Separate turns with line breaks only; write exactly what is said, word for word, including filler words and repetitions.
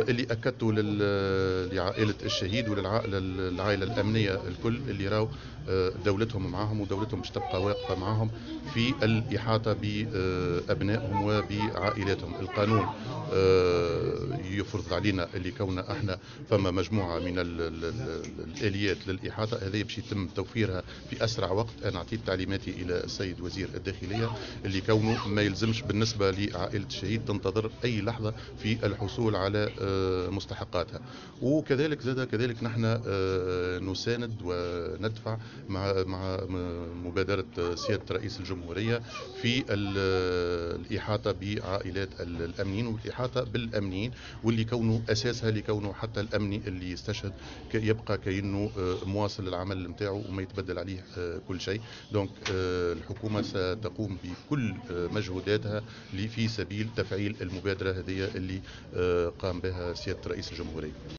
اللي اكدته لعائله الشهيد وللعائله العائله الامنيه الكل اللي راو دولتهم معهم ودولتهم باش تبقى واقفه معهم في الاحاطه بابنائهم وبعائلاتهم. القانون يفرض علينا اللي كوننا احنا فما مجموعه من ال ال ال الاليات للاحاطه هذه باش يتم توفيرها في اسرع وقت. انا اعطيت تعليماتي الى السيد وزير الداخليه اللي كونه ما يلزمش بالنسبه لعائله الشهيد تنتظر اي لحظه في الحصول على مستحقاتها. وكذلك زاد كذلك نحن نساند وندفع مع مع مبادره سياده رئيس الجمهوريه في الاحاطه بعائلات الامنيين والاحاطه بالامنيين واللي كونه اساسها لكونه حتى الامني اللي يستشهد يبقى كانه مواصل العمل نتاعو وما يتبدل عليه كل شيء. دونك الحكومه ستقوم بكل مجهوداتها في سبيل تفعيل المبادره هذه اللي قام بها سياده رئيس الجمهوريه.